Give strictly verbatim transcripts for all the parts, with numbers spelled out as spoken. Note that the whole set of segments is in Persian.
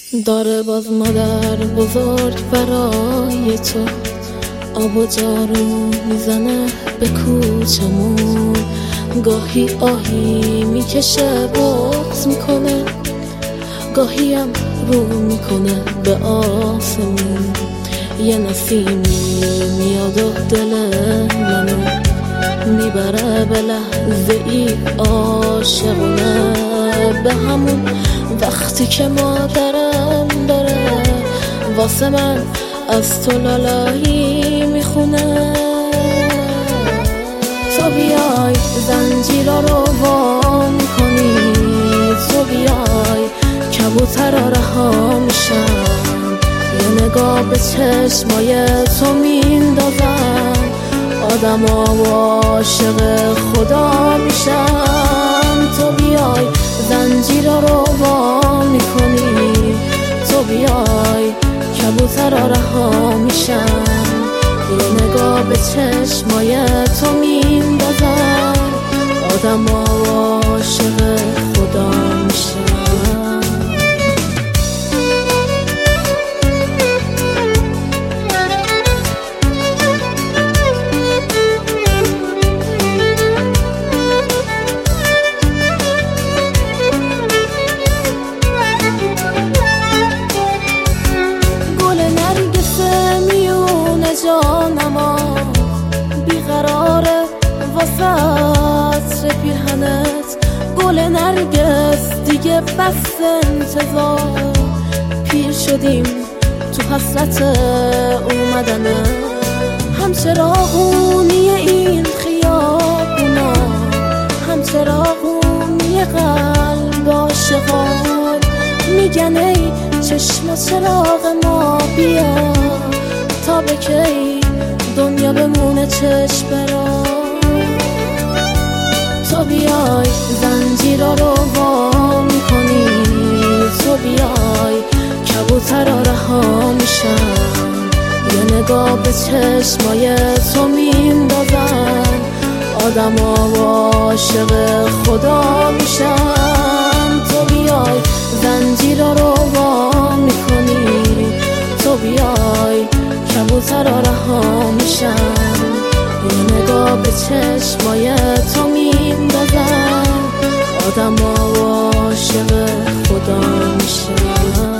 داره باز مادر بزرگ برای تو آب و جارو میزنه به کوچمون، گاهی آهی میکشه بغض میکنه، گاهی هم رو میکنه به آسمون. یه نسیمی میاد و دل منو میبره به لحظه ای عاشقونه، به همون وقتی که مادرم داره واسه من از تو لالایی میخونه. تو بیای زنجیرا رو وا میکنی، تو بیای کبوترا رها میشن، یه نگاه به چشمای تو میندازن، آدما عاشق خدا میشن. تو بیای زنجیرا رو وا میکنی، تو بیای کبوترا رها میشن، یه نگاه به چشمای تو میندازن، آدما عاشق خدا میشن. جانما بیقراره واسه پیرهنت، گل نرگس دیگه بس انتظار، پیر شدیم تو حسرت اومدنه، هم چراغونی این خیابونا، هم چراغونی قلب عاشقان، میگن ای چشم چراغ ما بیا تا به کی دنیا بمونه چشم برا. تو بیای زنجیرا رو وا میکنی، تو بیای کبوترا رها میشن، یه نگاه به چشمای تو میندازن، آدما عاشق خدا میشن. تو بیای زنجیرا رو وا میکنی، تو بیای کبوترا رها میشن، یه نگاه به چشمای تو میندازن، آدما عاشق خدا میشن.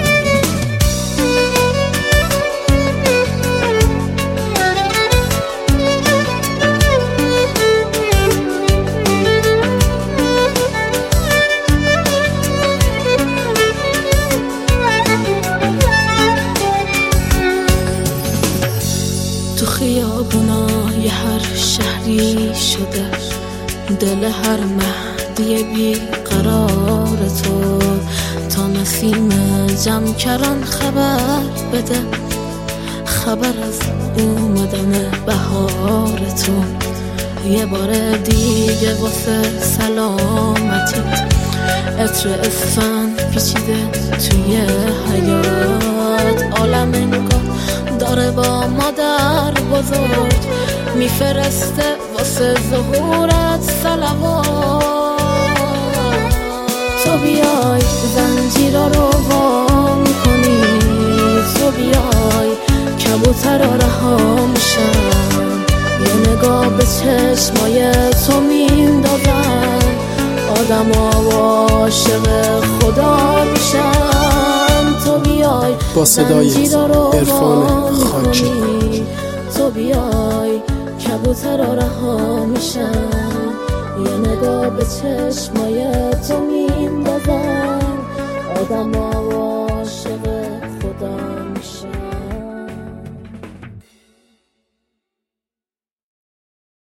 تو خیابونای هر شهری شده دل هر مهدی بی قرار تو، تا نسیم جمع کران خبر بده، خبر از اومدن بهار تو. یه بار دیگه واسه سلامتت عطر اسفند پیچیده توی حیات، عالم انگار داره با مادر بزرگ میفرسته واسه ظهورت صلوات. تو بیای زنجیرا رو وا میکنی، تو بیای کبوترا رها میشن، یه نگاه به چشمای تو میندازن، آدما عاشق خدا میشن. تو بیای با صدای عرفان خاکی، تو بیای کبوترا رها میشن، یه نگاه به چشمای تو میندازن، آدما